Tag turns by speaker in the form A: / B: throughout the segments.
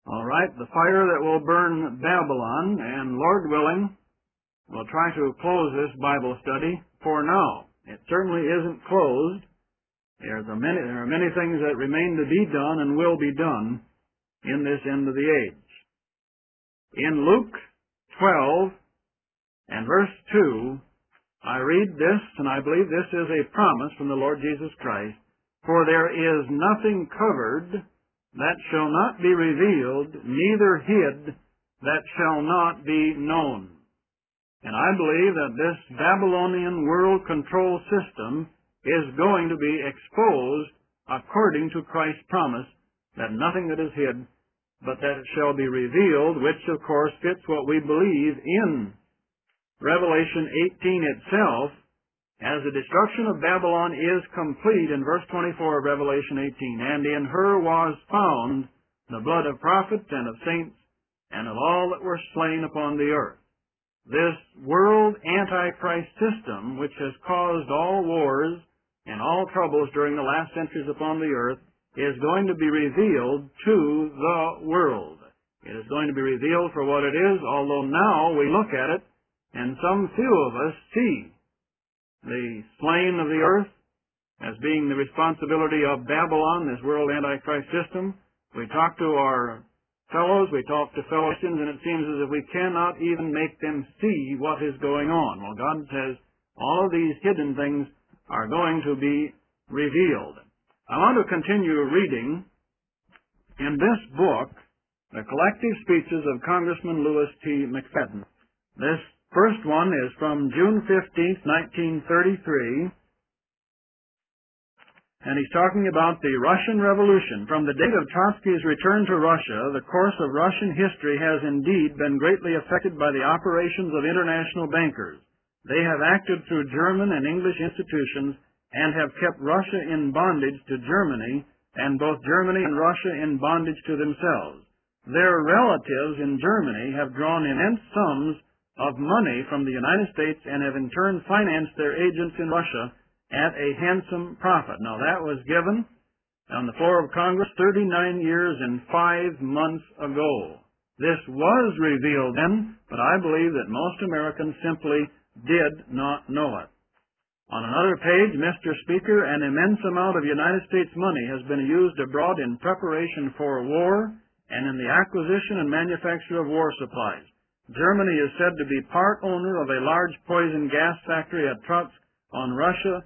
A: All right, the fire that will burn Babylon, and Lord willing, we'll try to close this Bible study for now. It certainly isn't closed. There are many things that remain to be done and will be done in this end of the age. In Luke 12 and verse 2, I read this, and I believe this is a promise from the Lord Jesus Christ. For there is nothing covered that shall not be revealed, neither hid that shall not be known. And I believe that this Babylonian world control system is going to be exposed according to Christ's promise that nothing that is hid, but that it shall be revealed, which of course fits what we believe in Revelation 18 itself, as the destruction of Babylon is complete in verse 24 of Revelation 18. And in her was found the blood of prophets and of saints and of all that were slain upon the earth. This world Antichrist system, which has caused all wars and all troubles during the last centuries upon the earth, is going to be revealed to the world. It is going to be revealed for what it is, although now we look at it, and some few of us see the slain of the earth as being the responsibility of Babylon, this world Antichrist system. We talk to our fellows, we talk to fellow Christians, and it seems as if we cannot even make them see what is going on. Well, God says all of these hidden things are going to be revealed. I want to continue reading in this book, The Collective Speeches of Congressman Louis T. McFadden. This first one is from June 15th, 1933, and he's talking about the Russian Revolution. From the date of Trotsky's return to Russia, the course of Russian history has indeed been greatly affected by the operations of international bankers. They have acted through German and English institutions and have kept Russia in bondage to Germany, and both Germany and Russia in bondage to themselves. Their relatives in Germany have drawn immense sums of money from the United States and have in turn financed their agents in Russia at a handsome profit. Now that was given on the floor of Congress 39 years and 5 months ago. This was revealed then, but I believe that most Americans simply did not know it. On another page, Mr. Speaker, an immense amount of United States money has been used abroad in preparation for war and in the acquisition and manufacture of war supplies. Germany is said to be part owner of a large poison gas factory at Trotsk on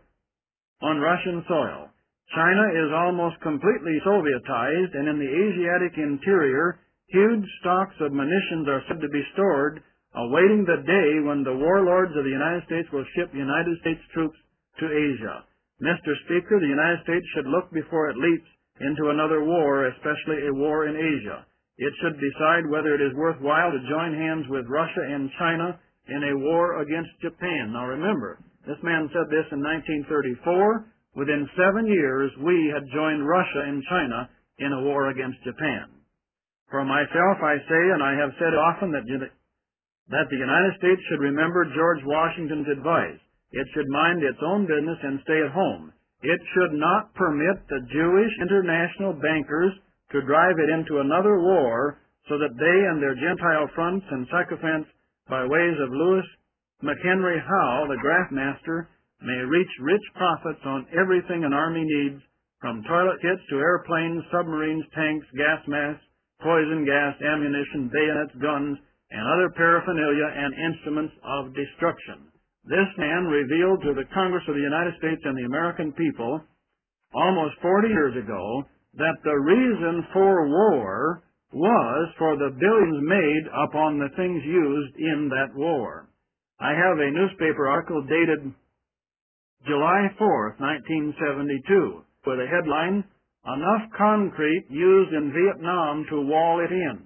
A: Russian soil. China is almost completely Sovietized, and in the Asiatic interior, huge stocks of munitions are said to be stored, awaiting the day when the warlords of the United States will ship United States troops to Asia. Mr. Speaker, the United States should look before it leaps into another war, especially a war in Asia. It should decide whether it is worthwhile to join hands with Russia and China in a war against Japan. Now remember, this man said this in 1934. Within 7 years, we had joined Russia and China in a war against Japan. For myself, I say, and I have said often, that the United States should remember George Washington's advice. It should mind its own business and stay at home. It should not permit the Jewish international bankers to drive it into another war so that they and their Gentile fronts and sycophants, by ways of Louis McHenry Howe, the graftmaster, may reach rich profits on everything an army needs, from toilet kits to airplanes, submarines, tanks, gas masks, poison gas, ammunition, bayonets, guns, and other paraphernalia and instruments of destruction. This man revealed to the Congress of the United States and the American people almost 40 years ago that the reason for war was for the billions made upon the things used in that war. I have a newspaper article dated July 4th, 1972, with a headline, "Enough Concrete Used in Vietnam to Wall It In."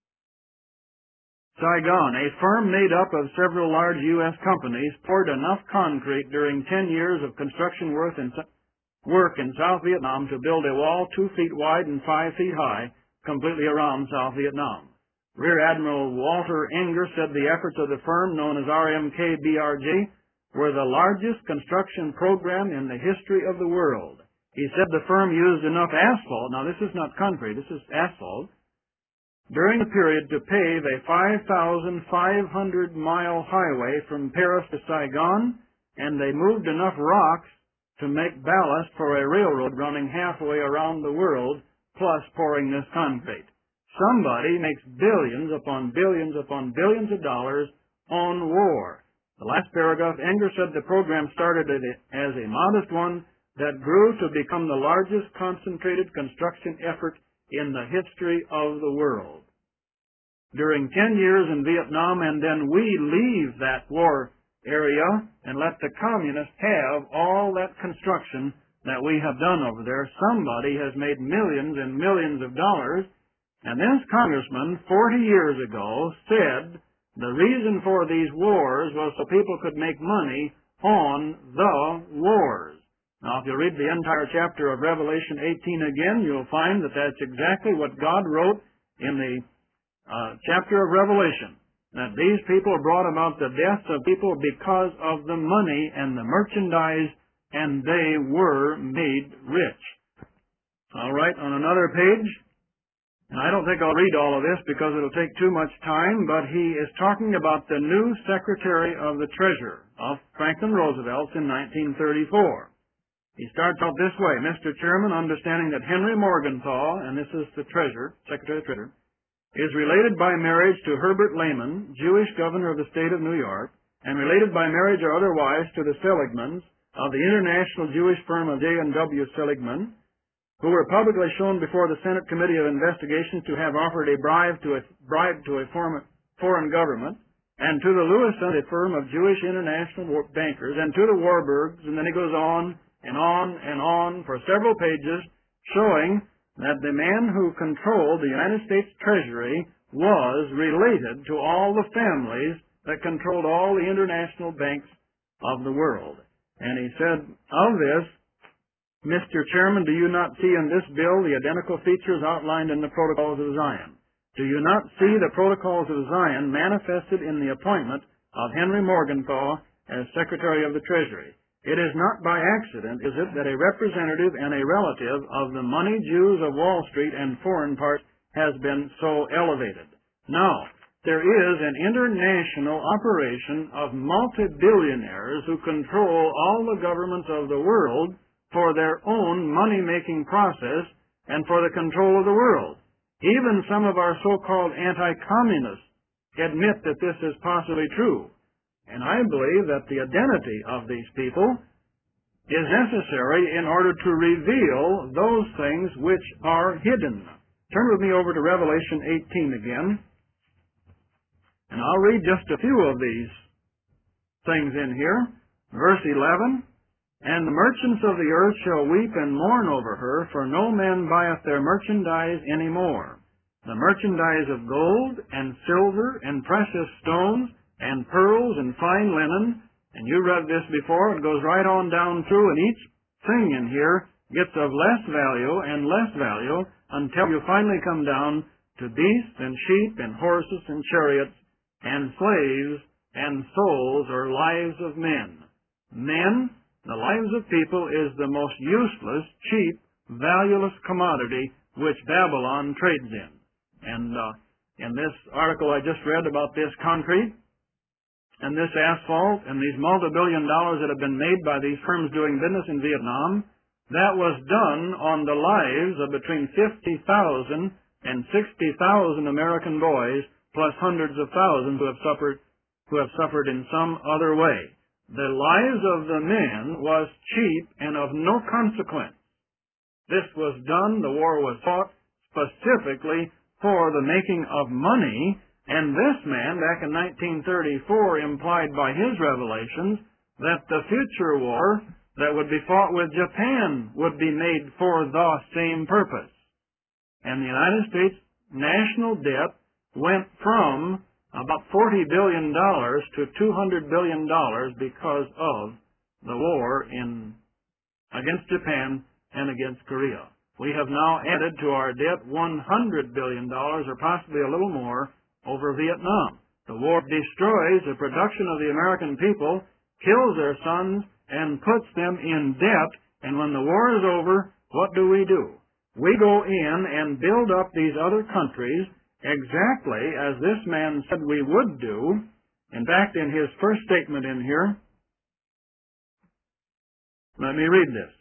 A: Saigon, a firm made up of several large U.S. companies, poured enough concrete during 10 years of construction work in South Vietnam to build a wall 2 feet wide and 5 feet high, completely around South Vietnam. Rear Admiral Walter Enger said the efforts of the firm, known as RMKBRG, were the largest construction program in the history of the world. He said the firm used enough asphalt, now this is not concrete, this is asphalt, during the period to pave a 5,500-mile highway from Paris to Saigon, and they moved enough rocks to make ballast for a railroad running halfway around the world, plus pouring this concrete. Somebody makes billions upon billions upon billions of dollars on war. The last paragraph, Enger said the program started as a modest one that grew to become the largest concentrated construction effort in the history of the world. During 10 years in Vietnam, and then we leave that war area and let the communists have all that construction that we have done over there. Somebody has made millions and millions of dollars, and this congressman 40 years ago said the reason for these wars was so people could make money on the wars. Now, if you read the entire chapter of Revelation 18 again, you'll find that that's exactly what God wrote in the chapter of Revelation, that these people brought about the deaths of people because of the money and the merchandise, and they were made rich. All right, on another page, and I don't think I'll read all of this because it'll take too much time, but he is talking about the new Secretary of the Treasury of Franklin Roosevelt in 1934. He starts out this way: Mr. Chairman, understanding that Henry Morgenthau, and this is the Treasurer, Secretary of the Treasury, is related by marriage to Herbert Lehman, Jewish governor of the state of New York, and related by marriage or otherwise to the Seligmans of the international Jewish firm of J&W Seligman, who were publicly shown before the Senate Committee of Investigations to have offered a bribe to a foreign government, and to the Lewis a firm of Jewish international bankers, and to the Warburgs, and then he goes on and on and on for several pages, showing that the man who controlled the United States Treasury was related to all the families that controlled all the international banks of the world. And he said, of this, Mr. Chairman, do you not see in this bill the identical features outlined in the Protocols of Zion? Do you not see the Protocols of Zion manifested in the appointment of Henry Morgenthau as Secretary of the Treasury? It is not by accident, is it, that a representative and a relative of the money Jews of Wall Street and foreign parts has been so elevated. Now, there is an international operation of multi-billionaires who control all the governments of the world for their own money-making process and for the control of the world. Even some of our so-called anti-communists admit that this is possibly true. And I believe that the identity of these people is necessary in order to reveal those things which are hidden. Turn with me over to Revelation 18 again, and I'll read just a few of these things in here. Verse 11, And the merchants of the earth shall weep and mourn over her, for no man buyeth their merchandise any more. The merchandise of gold and silver and precious stones and pearls and fine linen, and you read this before, it goes right on down through, and each thing in here gets of less value and less value until you finally come down to beasts and sheep and horses and chariots and slaves and souls or lives of men. Men, the lives of people, is the most useless, cheap, valueless commodity which Babylon trades in. And in this article I just read about this concrete and this asphalt and these multi-billion dollars that have been made by these firms doing business in Vietnam, that was done on the lives of between 50,000 and 60,000 American boys, plus hundreds of thousands who have suffered in some other way. The lives of the men was cheap and of no consequence. This was done, the war was fought specifically for the making of money, and this man, back in 1934, implied by his revelations that the future war that would be fought with Japan would be made for the same purpose. And the United States national debt went from about $40 billion to $200 billion because of the war against Japan and against Korea. We have now added to our debt $100 billion, or possibly a little more, over Vietnam. The war destroys the production of the American people, kills their sons, and puts them in debt. And when the war is over, what do? We go in and build up these other countries, exactly as this man said we would do. In fact, in his first statement in here, let me read this.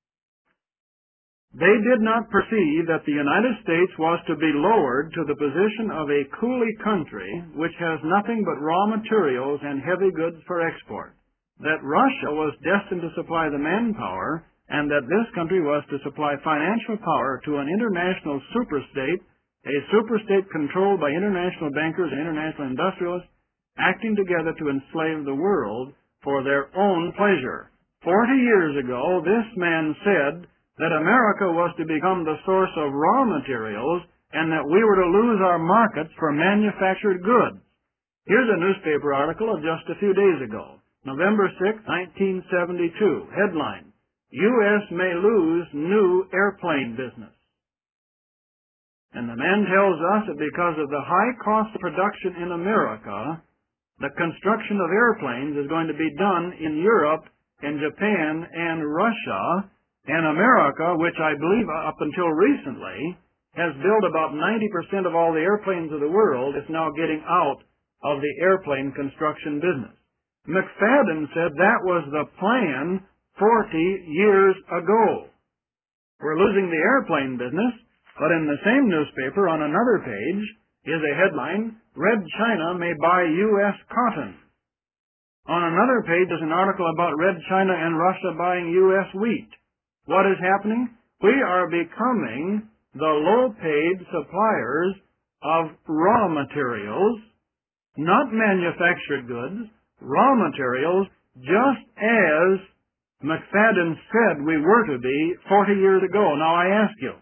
A: They did not perceive that the United States was to be lowered to the position of a coolie country which has nothing but raw materials and heavy goods for export, that Russia was destined to supply the manpower, and that this country was to supply financial power to an international superstate, a superstate controlled by international bankers and international industrialists, acting together to enslave the world for their own pleasure. 40 years ago, this man said that America was to become the source of raw materials and that we were to lose our markets for manufactured goods. Here's a newspaper article of just a few days ago, November 6, 1972. Headline, U.S. may lose new airplane business. And the man tells us that because of the high cost of production in America, the construction of airplanes is going to be done in Europe, in Japan, and Russia. And America, which I believe up until recently has built about 90% of all the airplanes of the world, is now getting out of the airplane construction business. McFadden said that was the plan 40 years ago. We're losing the airplane business, but in the same newspaper on another page is a headline, Red China may buy U.S. cotton. On another page is an article about Red China and Russia buying U.S. wheat. What is happening? We are becoming the low-paid suppliers of raw materials, not manufactured goods, raw materials, just as McFadden said we were to be 40 years ago. Now I ask you,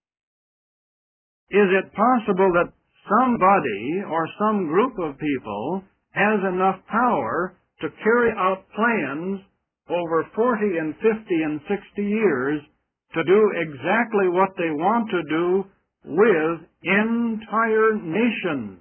A: is it possible that somebody or some group of people has enough power to carry out plans over 40 and 50 and 60 years to do exactly what they want to do with entire nations?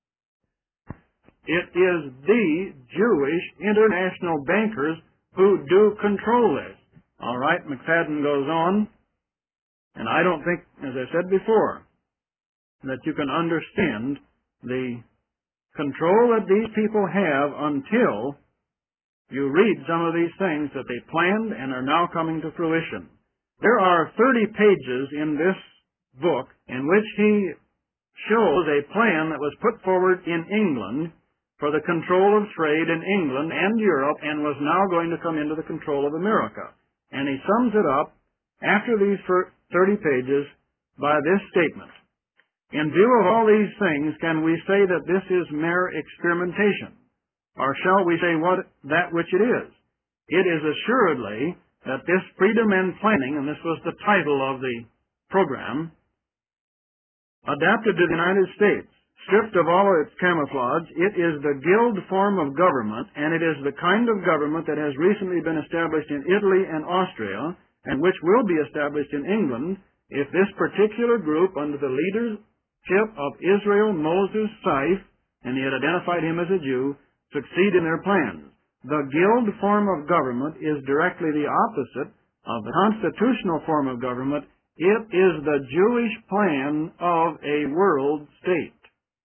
A: It is the Jewish international bankers who do control this. All right, McFadden goes on, and I don't think, as I said before, that you can understand the control that these people have until you read some of these things that they planned and are now coming to fruition. There are 30 pages in this book in which he shows a plan that was put forward in England for the control of trade in England and Europe and was now going to come into the control of America. And he sums it up after these 30 pages by this statement. In view of all these things, can we say that this is mere experimentation? Or shall we say that which it is? It is assuredly that this freedom and planning, and this was the title of the program, adapted to the United States, stripped of all its camouflage, it is the guild form of government, and it is the kind of government that has recently been established in Italy and Austria, and which will be established in England, if this particular group, under the leadership of Israel Moses Seif, and he had identified him as a Jew, succeed in their plans. The guild form of government is directly the opposite of the constitutional form of government. It is the Jewish plan of a world state.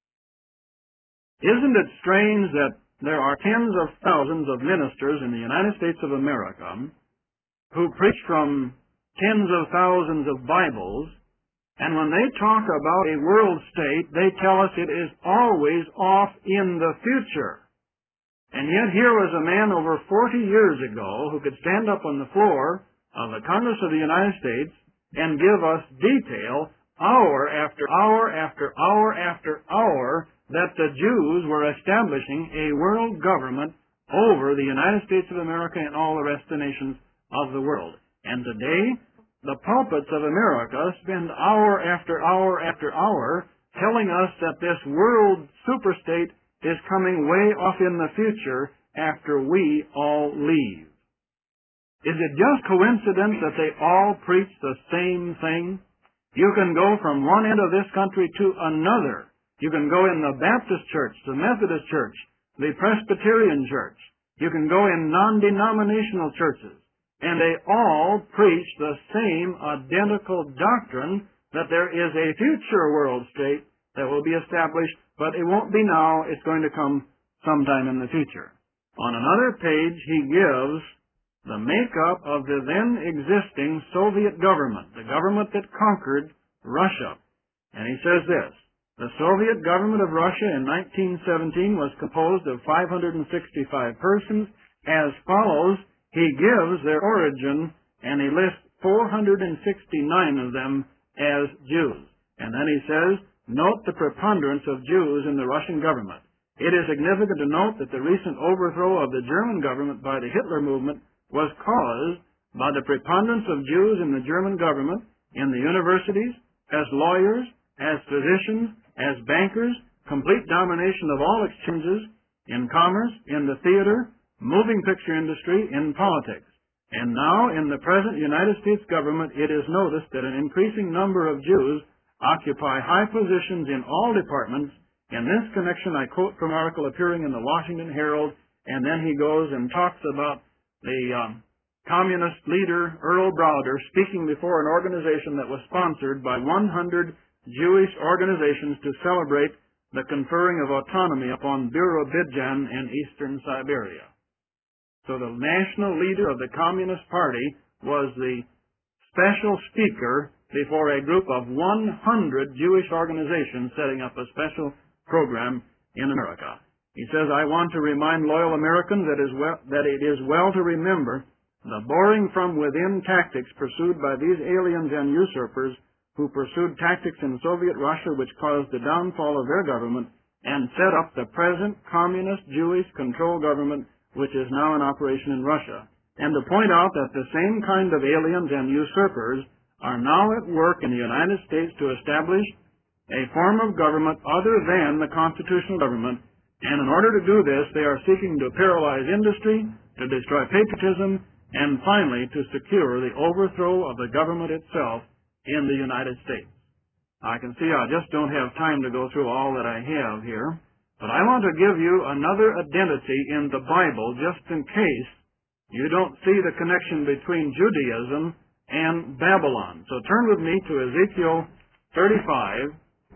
A: Isn't it strange that there are tens of thousands of ministers in the United States of America who preach from tens of thousands of Bibles, and when they talk about a world state, they tell us it is always off in the future. And yet here was a man over 40 years ago who could stand up on the floor of the Congress of the United States and give us detail, hour after hour after hour after hour, that the Jews were establishing a world government over the United States of America and all the rest of the nations of the world. And today, the pulpits of America spend hour after hour after hour telling us that this world superstate is coming way off in the future after we all leave. Is it just coincidence that they all preach the same thing? You can go from one end of this country to another. You can go in the Baptist church, the Methodist church, the Presbyterian church. You can go in non-denominational churches. And they all preach the same identical doctrine that there is a future world state that will be established, but it won't be now. It's going to come sometime in the future. On another page, he gives the makeup of the then existing Soviet government, the government that conquered Russia. And he says this: the Soviet government of Russia in 1917 was composed of 565 persons as follows. He gives their origin, and he lists 469 of them as Jews. And then he says, note the preponderance of Jews in the Russian government. It is significant to note that the recent overthrow of the German government by the Hitler movement was caused by the preponderance of Jews in the German government, in the universities, as lawyers, as physicians, as bankers, complete domination of all exchanges, in commerce, in the theater, moving picture industry, in politics. And now, in the present United States government, it is noticed that an increasing number of Jews occupy high positions in all departments. In this connection, I quote from an article appearing in the Washington Herald, and then he goes and talks about the communist leader, Earl Browder, speaking before an organization that was sponsored by 100 Jewish organizations to celebrate the conferring of autonomy upon Birobidzhan in eastern Siberia. So the national leader of the Communist Party was the special speaker before a group of 100 Jewish organizations setting up a special program in America. He says, I want to remind loyal Americans that it is well to remember the boring from within tactics pursued by these aliens and usurpers who pursued tactics in Soviet Russia which caused the downfall of their government and set up the present communist Jewish control government which is now in operation in Russia. And to point out that the same kind of aliens and usurpers are now at work in the United States to establish a form of government other than the constitutional government, and in order to do this, they are seeking to paralyze industry, to destroy patriotism, and finally to secure the overthrow of the government itself in the United States. I can see I just don't have time to go through all that I have here, but I want to give you another identity in the Bible just in case you don't see the connection between Judaism and Babylon. So turn with me to Ezekiel 35.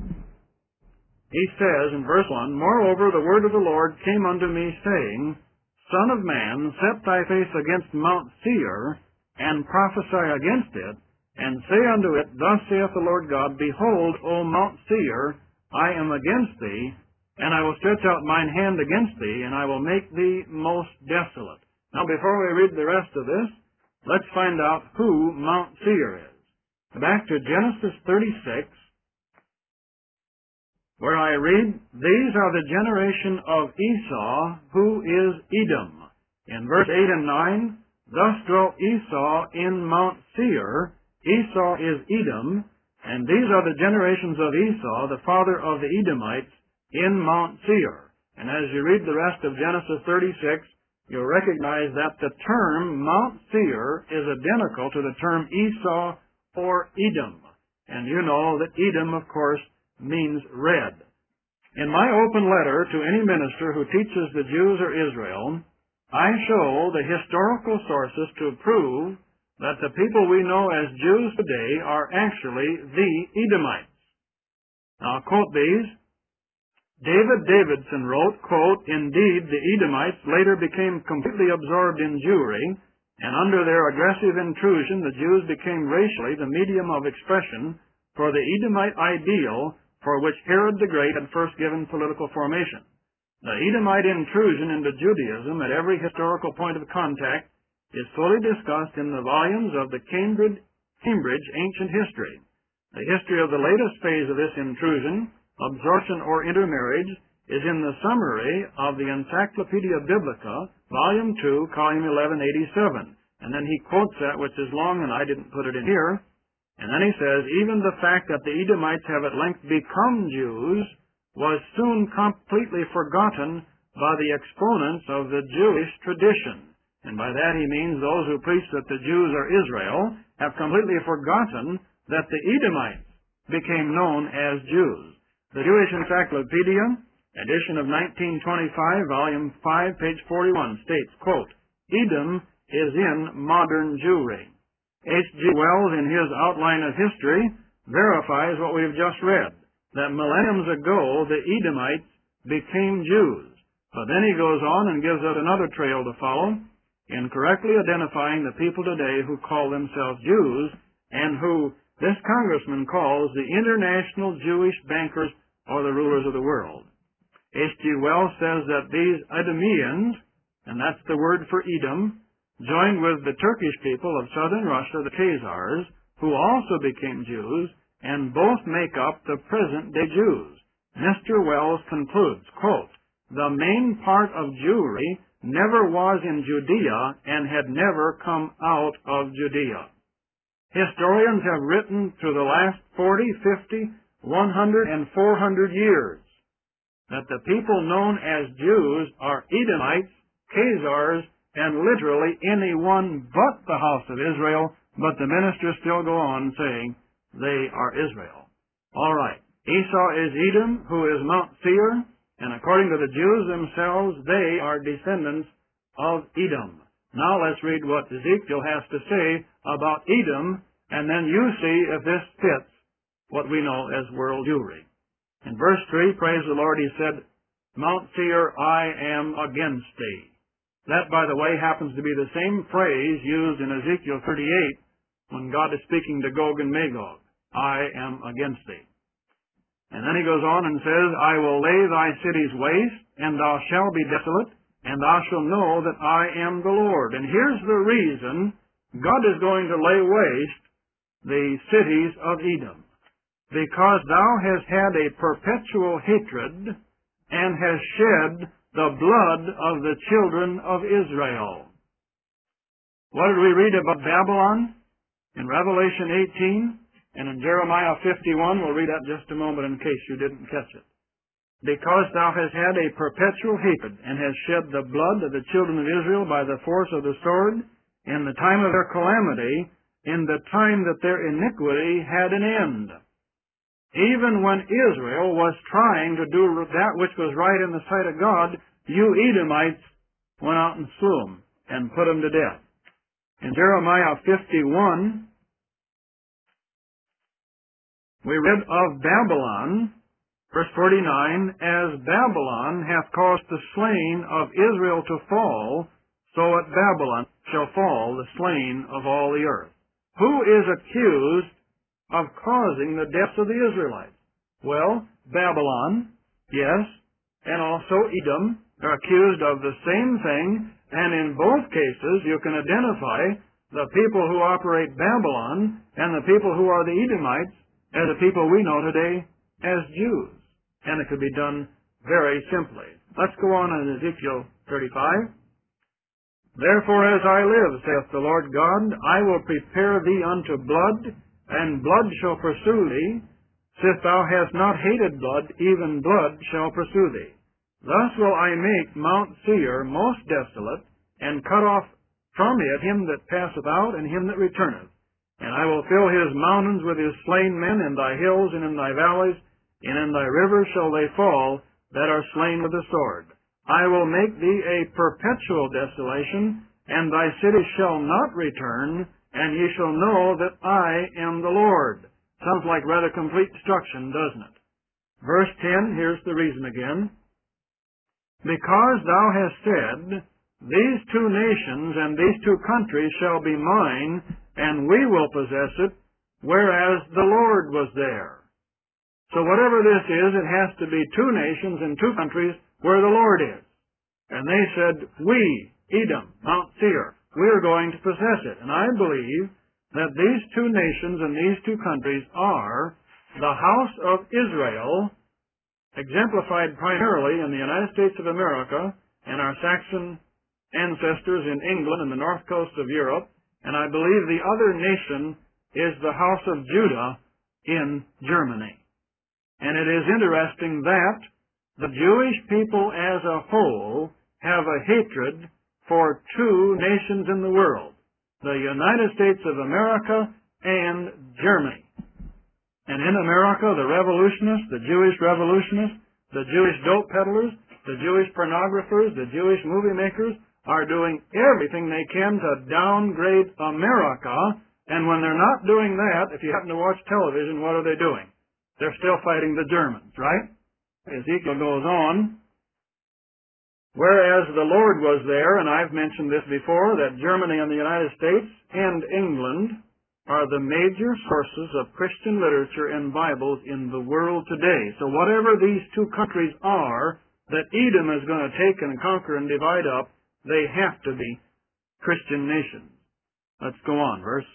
A: He says in verse 1, Moreover, the word of the Lord came unto me, saying, Son of man, set thy face against Mount Seir, and prophesy against it, and say unto it, Thus saith the Lord God, Behold, O Mount Seir, I am against thee, and I will stretch out mine hand against thee, and I will make thee most desolate. Now, before we read the rest of this, let's find out who Mount Seir is. Back to Genesis 36, where I read, These are the generation of Esau, who is Edom. In verse 8 and 9, Thus dwelt Esau in Mount Seir. Esau is Edom, and these are the generations of Esau, the father of the Edomites, in Mount Seir. And as you read the rest of Genesis 36, you'll recognize that the term Mount Seir is identical to the term Esau or Edom. And you know that Edom, of course, means red. In my open letter to any minister who teaches the Jews or Israel, I show the historical sources to prove that the people we know as Jews today are actually the Edomites. Now, I'll quote these. David Davidson wrote, quote, Indeed, the Edomites later became completely absorbed in Jewry, and under their aggressive intrusion, the Jews became racially the medium of expression for the Edomite ideal for which Herod the Great had first given political formation. The Edomite intrusion into Judaism at every historical point of contact is fully discussed in the volumes of the Cambridge Ancient History. The history of the latest phase of this intrusion, absorption or intermarriage, is in the summary of the Encyclopedia Biblica, Volume 2, Column 1187. And then he quotes that, which is long, and I didn't put it in here. And then he says, even the fact that the Edomites have at length become Jews was soon completely forgotten by the exponents of the Jewish tradition. And by that he means those who preach that the Jews are Israel have completely forgotten that the Edomites became known as Jews. The Jewish Encyclopedia, edition of 1925, volume 5, page 41, states, quote, Edom is in modern Jewry. H.G. Wells, in his Outline of History, verifies what we've just read. that millenniums ago the Edomites became Jews. But then he goes on and gives us another trail to follow in correctly identifying the people today who call themselves Jews and who this congressman calls the international Jewish bankers or the rulers of the world. H.G. Wells says that these Edomians, and that's the word for Edom, joined with the Turkish people of southern Russia, the Khazars, who also became Jews, and both make up the present-day Jews. Mr. Wells concludes, quote, "The main part of Jewry never was in Judea and had never come out of Judea." Historians have written through the last 40, 50, 100, and 400 years that the people known as Jews are Edomites, Khazars, and literally anyone but the house of Israel, but the ministers still go on saying they are Israel. All right. Esau is Edom, who is Mount Seir, and according to the Jews themselves, they are descendants of Edom. Now let's read what Ezekiel has to say about Edom, and then you see if this fits what we know as world Jewry. In verse 3, praise the Lord, he said, "Mount Seir, I am against thee." That, by the way, happens to be the same phrase used in Ezekiel 38 when God is speaking to Gog and Magog. I am against thee. And then he goes on and says, "I will lay thy cities waste, and thou shalt be desolate, and thou shalt know that I am the Lord." And here's the reason God is going to lay waste the cities of Edom. Because thou hast had a perpetual hatred and hast shed the blood of the children of Israel. What did we read about Babylon? In Revelation 18 and in Jeremiah 51, we'll read that in just a moment in case you didn't catch it. Because thou hast had a perpetual hatred and hast shed the blood of the children of Israel by the force of the sword in the time of their calamity, in the time that their iniquity had an end. Even when Israel was trying to do that which was right in the sight of God, you Edomites went out and slew them and put them to death. In Jeremiah 51, we read of Babylon, verse 49, "As Babylon hath caused the slain of Israel to fall, so at Babylon shall fall the slain of all the earth." Who is accused of causing the deaths of the Israelites? Well, Babylon, yes, and also Edom are accused of the same thing, and in both cases you can identify the people who operate Babylon and the people who are the Edomites as the people we know today as Jews. And it could be done very simply. Let's go on in Ezekiel 35. "Therefore as I live, saith the Lord God, I will prepare thee unto blood, and blood shall pursue thee. Sith thou hast not hated blood, even blood shall pursue thee. Thus will I make Mount Seir most desolate, and cut off from it him that passeth out, and him that returneth. And I will fill his mountains with his slain men, in thy hills and in thy valleys, and in thy rivers shall they fall that are slain with the sword. I will make thee a perpetual desolation, and thy cities shall not return, and ye shall know that I am the Lord." Sounds like rather complete destruction, doesn't it? Verse 10, here's the reason again. "Because thou hast said, These two nations and these two countries shall be mine, and we will possess it, whereas the Lord was there." So whatever this is, it has to be two nations and two countries where the Lord is. And they said, "We, Edom, Mount Seir, we are going to possess it." And I believe that these two nations and these two countries are the house of Israel, exemplified primarily in the United States of America and our Saxon ancestors in England and the north coast of Europe, and I believe the other nation is the house of Judah in Germany. And it is interesting that the Jewish people as a whole have a hatred for two nations in the world, the United States of America and Germany. And in America, the revolutionists, the Jewish revolutionists, the Jewish dope peddlers, the Jewish pornographers, the Jewish movie makers are doing everything they can to downgrade America. And when they're not doing that, if you happen to watch television, what are they doing? They're still fighting the Germans, right? Ezekiel goes on, whereas the Lord was there, and I've mentioned this before, that Germany and the United States and England are the major sources of Christian literature and Bibles in the world today. So whatever these two countries are that Edom is going to take and conquer and divide up, they have to be Christian nations. Let's go on, verse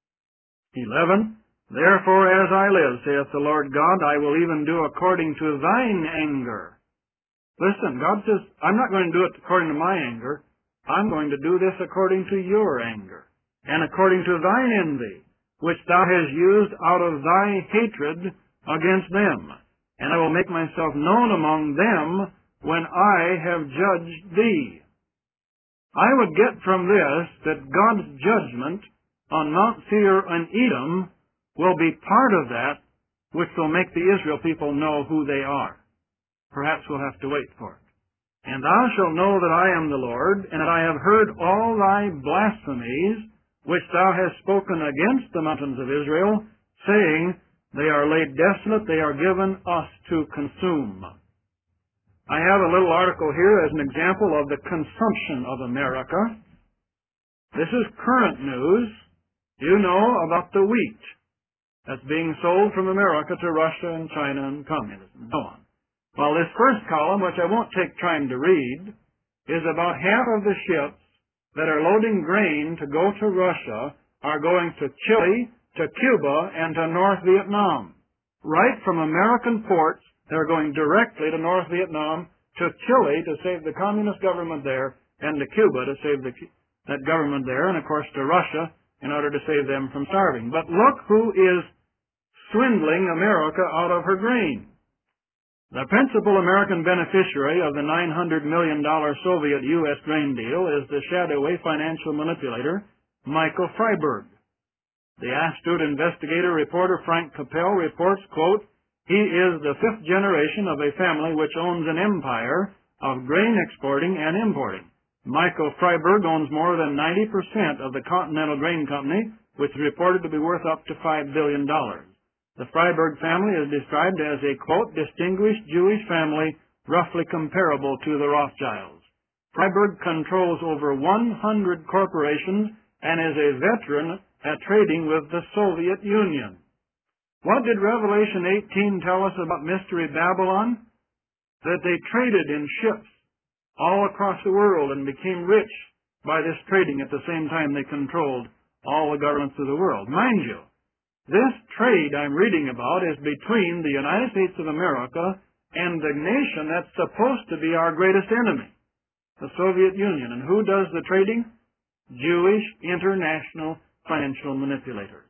A: 11. Therefore, as I live, saith the Lord God, I will even do according to thine anger. Listen, God says, I'm not going to do it according to my anger. I'm going to do this according to your anger, and according to thine envy, which thou hast used out of thy hatred against them. And I will make myself known among them when I have judged thee. I would get from this that God's judgment on Mount Seir and Edom will be part of that which will make the Israel people know who they are. Perhaps we'll have to wait for it. And thou shalt know that I am the Lord, and that I have heard all thy blasphemies, which thou hast spoken against the mountains of Israel, saying, they are laid desolate, they are given us to consume. I have a little article here as an example of the consumption of America. This is current news. You know about the wheat that's being sold from America to Russia and China and communism and so on. Well, this first column, which I won't take time to read, is about half of the ships that are loading grain to go to Russia are going to Chile, to Cuba, and to North Vietnam. Right from American ports, they're going directly to North Vietnam, to Chile to save the communist government there, and to Cuba to save that government there, and of course to Russia in order to save them from starving. But look who is swindling America out of her grain. The principal American beneficiary of the $900 million Soviet-U.S. grain deal is the shadowy financial manipulator, Michael Freiberg. The astute investigator reporter Frank Capel reports, quote, he is the fifth generation of a family which owns an empire of grain exporting and importing. Michael Freiberg owns more than 90% of the Continental Grain Company, which is reported to be worth up to $5 billion. The Freiberg family is described as a, quote, distinguished Jewish family roughly comparable to the Rothschilds. Freiberg controls over 100 corporations and is a veteran at trading with the Soviet Union. What did Revelation 18 tell us about Mystery Babylon? That they traded in ships all across the world and became rich by this trading at the same time they controlled all the governments of the world. Mind you, this trade I'm reading about is between the United States of America and the nation that's supposed to be our greatest enemy, the Soviet Union. And who does the trading? Jewish international financial manipulators.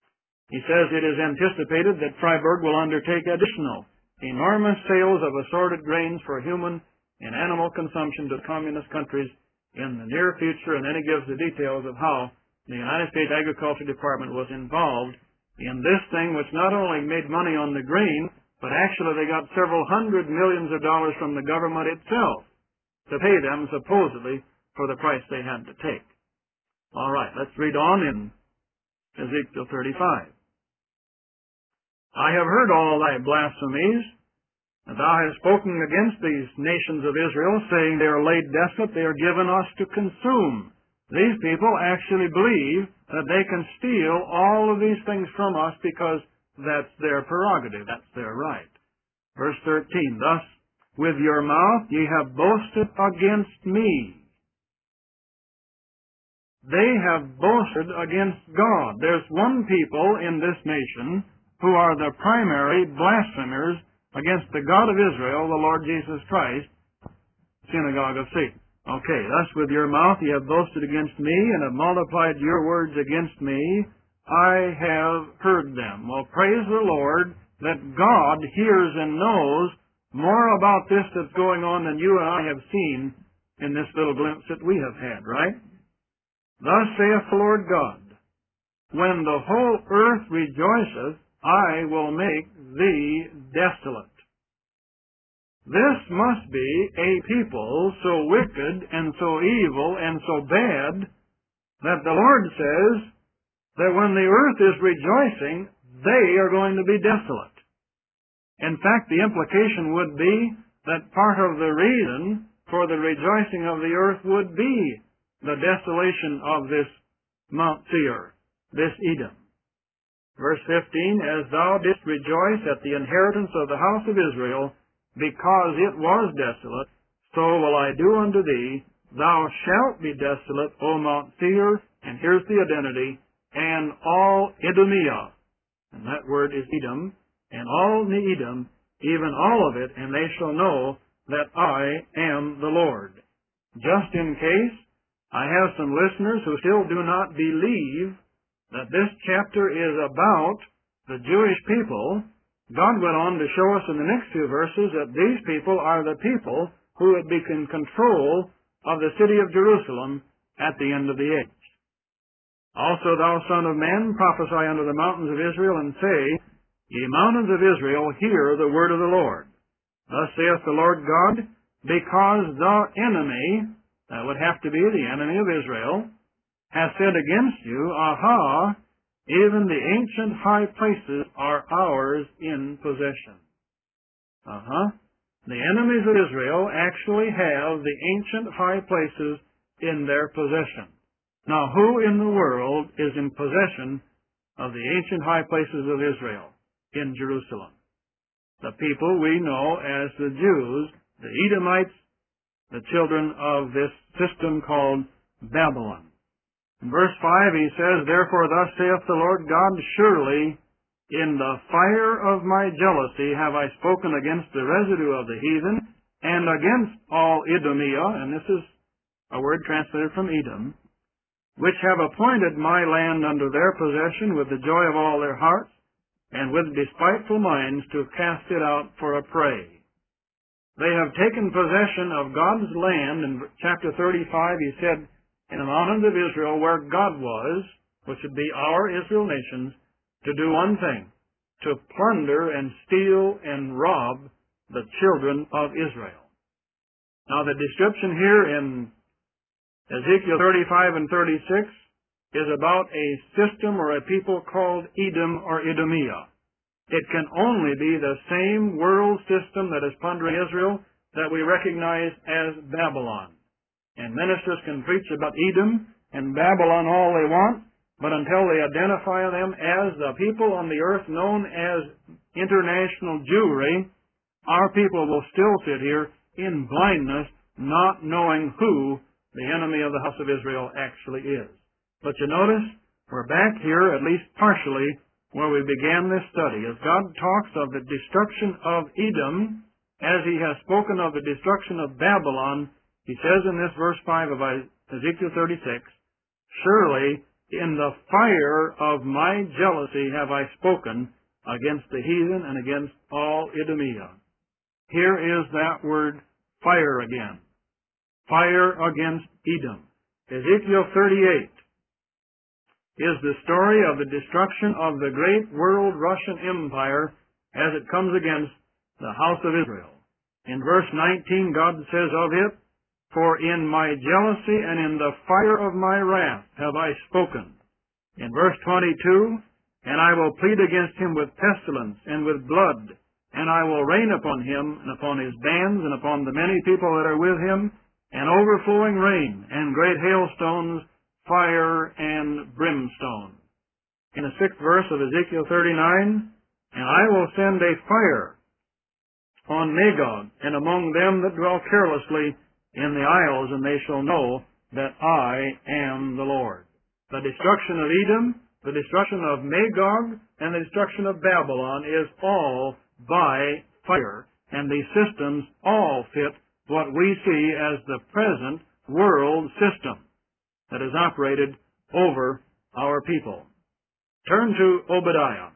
A: He says it is anticipated that Freiberg will undertake additional enormous sales of assorted grains for human and animal consumption to communist countries in the near future, and then he gives the details of how the United States Agriculture Department was involved in this thing, which not only made money on the grain, but actually they got several hundred millions of dollars from the government itself to pay them supposedly for the price they had to take. All right, let's read on in Ezekiel 35. I have heard all thy blasphemies, and thou hast spoken against these nations of Israel, saying they are laid desolate, they are given us to consume. These people actually believe that they can steal all of these things from us because that's their prerogative, that's their right. Verse 13, thus with your mouth ye have boasted against me. They have boasted against God. There's one people in this nation who are the primary blasphemers against the God of Israel, the Lord Jesus Christ, synagogue of Satan. Okay, thus with your mouth ye have boasted against me, and have multiplied your words against me. I have heard them. Well, praise the Lord that God hears and knows more about this that's going on than you and I have seen in this little glimpse that we have had, right? Thus saith the Lord God, when the whole earth rejoiceth, I will make thee desolate. This must be a people so wicked and so evil and so bad that the Lord says that when the earth is rejoicing, they are going to be desolate. In fact, the implication would be that part of the reason for the rejoicing of the earth would be the desolation of this Mount Seir, this Edom. Verse 15, as thou didst rejoice at the inheritance of the house of Israel, because it was desolate, so will I do unto thee. Thou shalt be desolate, O Mount Seir, and here's the identity, and all Edomia, and that word is Edom, and all the Edom, even all of it, and they shall know that I am the Lord. Just in case, I have some listeners who still do not believe that this chapter is about the Jewish people. God went on to show us in the next few verses that these people are the people who would be in control of the city of Jerusalem at the end of the age. Also, thou son of man, prophesy unto the mountains of Israel, and say, Ye mountains of Israel, hear the word of the Lord. Thus saith the Lord God, because the enemy, that would have to be the enemy of Israel, hath said against you, Aha, even the ancient high places are ours in possession. The enemies of Israel actually have the ancient high places in their possession. Now, who in the world is in possession of the ancient high places of Israel in Jerusalem? The people we know as the Jews, the Edomites, the children of this system called Babylon. In verse 5 he says, Therefore thus saith the Lord God, Surely in the fire of my jealousy have I spoken against the residue of the heathen, and against all Edomia, and this is a word translated from Edom, which have appointed my land unto their possession with the joy of all their hearts, and with despiteful minds to cast it out for a prey. They have taken possession of God's land. In chapter 35 he said, in the mountains of Israel where God was, which would be our Israel nations, to do one thing, to plunder and steal and rob the children of Israel. Now the description here in Ezekiel 35 and 36 is about a system or a people called Edom or Edomia. It can only be the same world system that is plundering Israel that we recognize as Babylon. And ministers can preach about Edom and Babylon all they want, but until they identify them as the people on the earth known as international Jewry, our people will still sit here in blindness, not knowing who the enemy of the house of Israel actually is. But you notice, we're back here, at least partially, where we began this study. As God talks of the destruction of Edom, as he has spoken of the destruction of Babylon, he says in this verse 5 of Ezekiel 36, Surely in the fire of my jealousy have I spoken against the heathen and against all Edomia. Here is that word fire again. Fire against Edom. Ezekiel 38 is the story of the destruction of the great world Russian Empire as it comes against the house of Israel. In verse 19, God says of it, For in my jealousy and in the fire of my wrath have I spoken. In verse 22, And I will plead against him with pestilence and with blood, and I will rain upon him and upon his bands and upon the many people that are with him, and overflowing rain and great hailstones, fire and brimstone. In the 6th verse of Ezekiel 39, And I will send a fire on Magog and among them that dwell carelessly in the isles, and they shall know that I am the Lord. The destruction of Edom, the destruction of Magog, and the destruction of Babylon is all by fire, and these systems all fit what we see as the present world system that is operated over our people. Turn to Obadiah.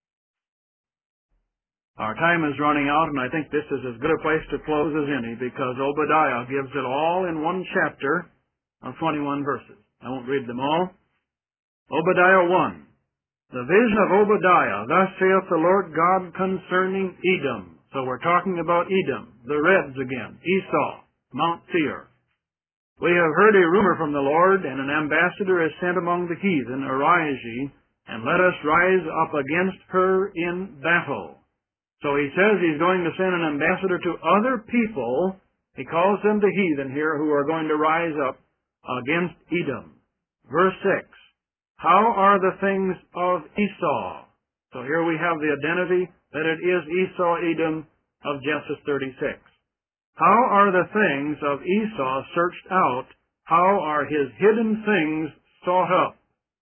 A: Our time is running out, and I think this is as good a place to close as any, because Obadiah gives it all in one chapter of 21 verses. I won't read them all. Obadiah 1. The vision of Obadiah, Thus saith the Lord God concerning Edom. So we're talking about Edom, the Reds again, Esau, Mount Seir. We have heard a rumor from the Lord, and an ambassador is sent among the heathen, Arise ye, and let us rise up against her in battle. So he says he's going to send an ambassador to other people. He calls them the heathen here, who are going to rise up against Edom. Verse 6. How are the things of Esau? So here we have the identity that it is Esau, Edom of Genesis 36. How are the things of Esau searched out? How are his hidden things sought up?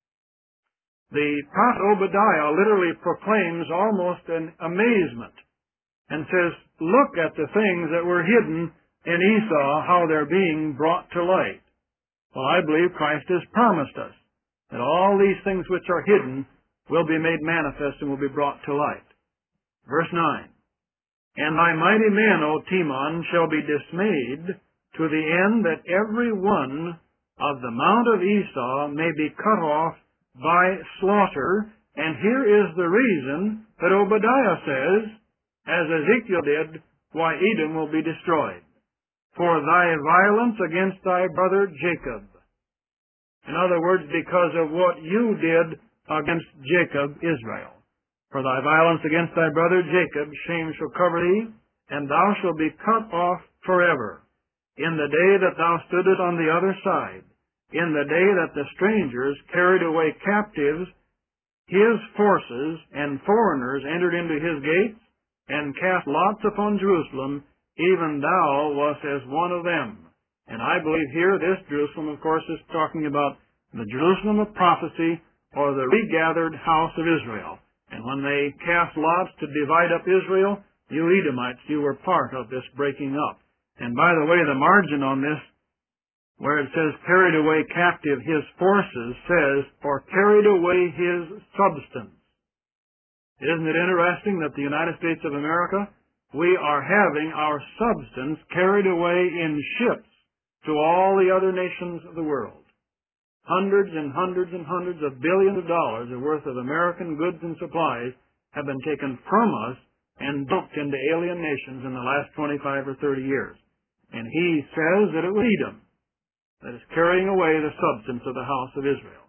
A: The prophet Obadiah literally proclaims almost an amazement and says, look at the things that were hidden in Esau, how they're being brought to light. Well, I believe Christ has promised us that all these things which are hidden will be made manifest and will be brought to light. Verse 9. And thy mighty men, O Timon, shall be dismayed to the end that every one of the mount of Esau may be cut off by slaughter. And here is the reason that Obadiah says, as Ezekiel did, why Edom will be destroyed. For thy violence against thy brother Jacob. In other words, because of what you did against Jacob, Israel. For thy violence against thy brother Jacob, shame shall cover thee, and thou shalt be cut off forever. In the day that thou stoodest on the other side, in the day that the strangers carried away captives, his forces and foreigners entered into his gates, and cast lots upon Jerusalem, even thou wast as one of them. And I believe here this Jerusalem, of course, is talking about the Jerusalem of prophecy, or the regathered house of Israel. And when they cast lots to divide up Israel, you Edomites, you were part of this breaking up. And by the way, the margin on this, where it says carried away captive his forces, says, or carried away his substance. Isn't it interesting that the United States of America, we are having our substance carried away in ships to all the other nations of the world. Hundreds and hundreds and hundreds of billions of dollars worth of American goods and supplies have been taken from us and dumped into alien nations in the last 25 or 30 years. And he says that it was Edom that is carrying away the substance of the house of Israel.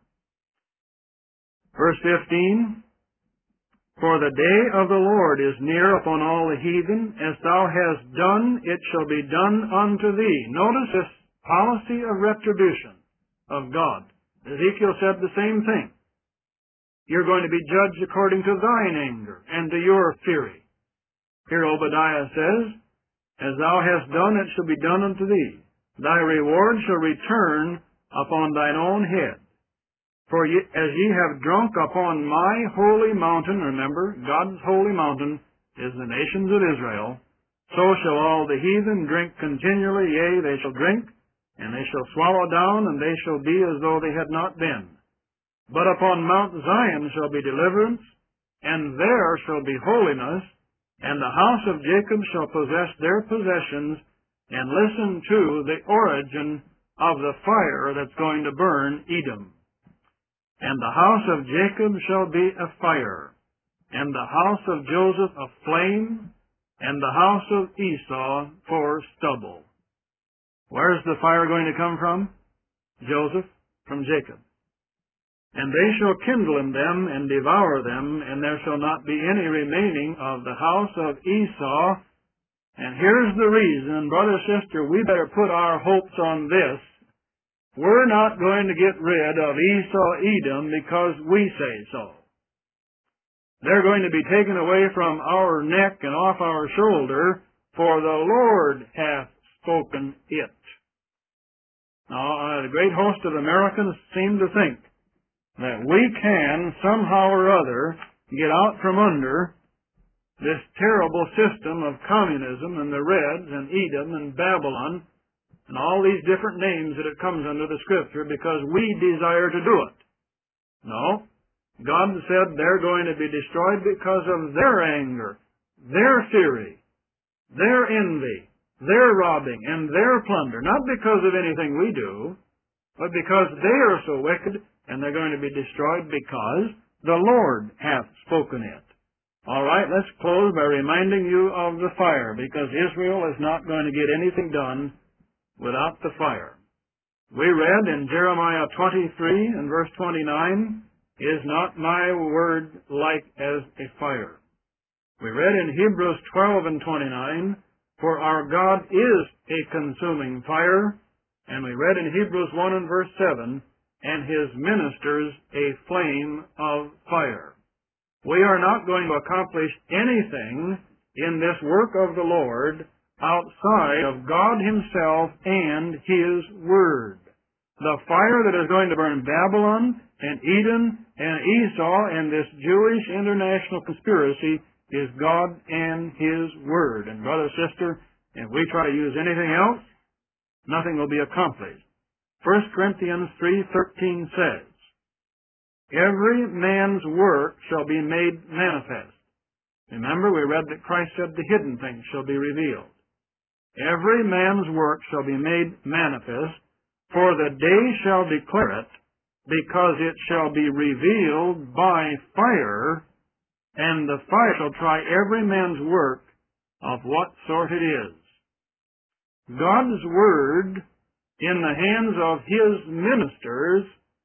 A: Verse 15, for the day of the Lord is near upon all the heathen. As thou hast done, it shall be done unto thee. Notice this policy of retribution of God. Ezekiel said the same thing. You're going to be judged according to thine anger and to your fury. Here Obadiah says, as thou hast done, it shall be done unto thee. Thy reward shall return upon thine own head. For as ye have drunk upon my holy mountain, remember, God's holy mountain is the nations of Israel, so shall all the heathen drink continually, yea, they shall drink, and they shall swallow down, and they shall be as though they had not been. But upon Mount Zion shall be deliverance, and there shall be holiness, and the house of Jacob shall possess their possessions, and listen to the origin of the fire that's going to burn Edom. And the house of Jacob shall be a fire, and the house of Joseph a flame, and the house of Esau for stubble. Where's the fire going to come from? Joseph, from Jacob. And they shall kindle in them and devour them, and there shall not be any remaining of the house of Esau. And here's the reason, brother, sister, we better put our hopes on this. We're not going to get rid of Esau, Edom, because we say so. They're going to be taken away from our neck and off our shoulder, for the Lord hath spoken it. Now, the great host of Americans seem to think that we can, somehow or other, get out from under this terrible system of communism and the Reds and Edom and Babylon and all these different names that it comes under the Scripture because we desire to do it. No. God said they're going to be destroyed because of their anger, their fury, their envy, their robbing, and their plunder. Not because of anything we do, but because they are so wicked, and they're going to be destroyed because the Lord hath spoken it. All right, let's close by reminding you of the fire, because Israel is not going to get anything done without the fire. We read in Jeremiah 23 and verse 29, is not my word like as a fire? We read in Hebrews 12 and 29, for our God is a consuming fire. And we read in Hebrews 1 and verse 7, and his ministers a flame of fire. We are not going to accomplish anything in this work of the Lord outside of God himself and his Word. The fire that is going to burn Babylon and Edom and Esau and this Jewish international conspiracy is God and his Word. And brother, sister, if we try to use anything else, nothing will be accomplished. 1 Corinthians 3:13 says, every man's work shall be made manifest. Remember, we read that Christ said the hidden things shall be revealed. Every man's work shall be made manifest, for the day shall declare it, because it shall be revealed by fire, and the fire shall try every man's work of what sort it is. God's Word in the hands of his ministers,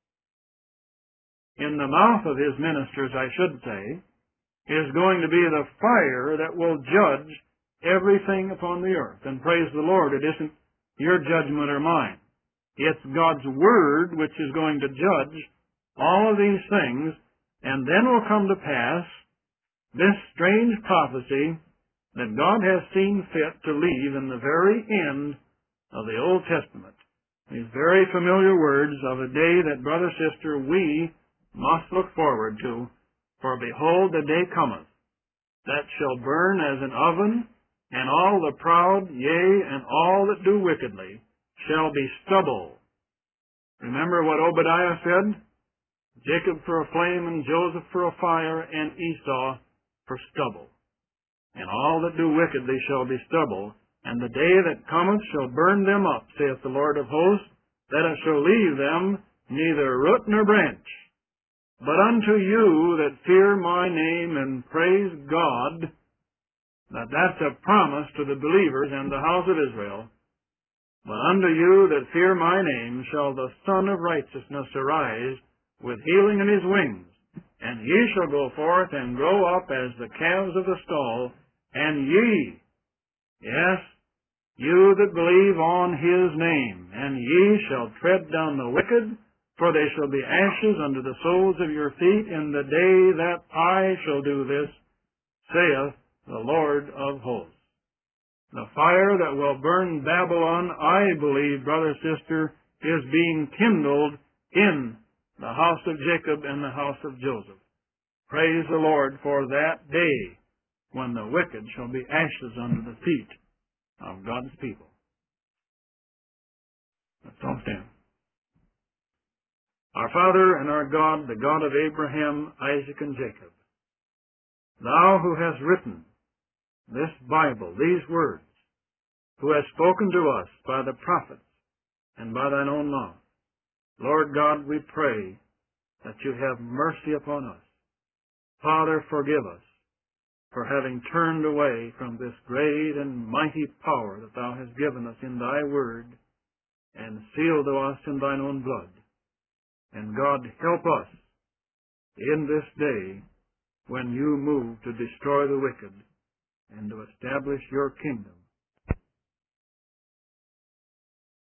A: in the mouth of his ministers, I should say, is going to be the fire that will judge everything upon the earth. And praise the Lord, it isn't your judgment or mine. It's God's Word which is going to judge all of these things, and then will come to pass this strange prophecy that God has seen fit to leave in the very end of the Old Testament. These very familiar words of a day that, brother, sister, we must look forward to. For behold, the day cometh, that shall burn as an oven, and all the proud, yea, and all that do wickedly, shall be stubble. Remember what Obadiah said? Jacob for a flame, and Joseph for a fire, and Esau for stubble. And all that do wickedly shall be stubble, and the day that cometh shall burn them up, saith the Lord of hosts, that it shall leave them neither root nor branch. But unto you that fear my name and praise God, that's a promise to the believers and the house of Israel. But unto you that fear my name shall the Son of Righteousness arise with healing in his wings, and ye shall go forth and grow up as the calves of the stall, and ye, yes, you that believe on his name, and ye shall tread down the wicked, for they shall be ashes under the soles of your feet in the day that I shall do this, saith the Lord of hosts. The fire that will burn Babylon, I believe, brother, sister, is being kindled in the house of Jacob and the house of Joseph. Praise the Lord for that day when the wicked shall be ashes under the feet of God's people. Let's all stand. Our Father and our God, the God of Abraham, Isaac, and Jacob, Thou who hast written this Bible, these words, who hast spoken to us by the prophets and by Thine own mouth, Lord God, we pray that You have mercy upon us. Father, forgive us for having turned away from this great and mighty power that Thou hast given us in Thy Word and sealed to us in Thine own blood. And God, help us in this day when You move to destroy the wicked and to establish Your kingdom